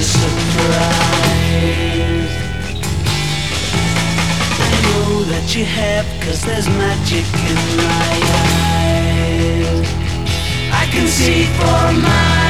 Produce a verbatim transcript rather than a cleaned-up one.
a surprise. I know that you have, 'cause there's magic in my eyes. I can see for miles.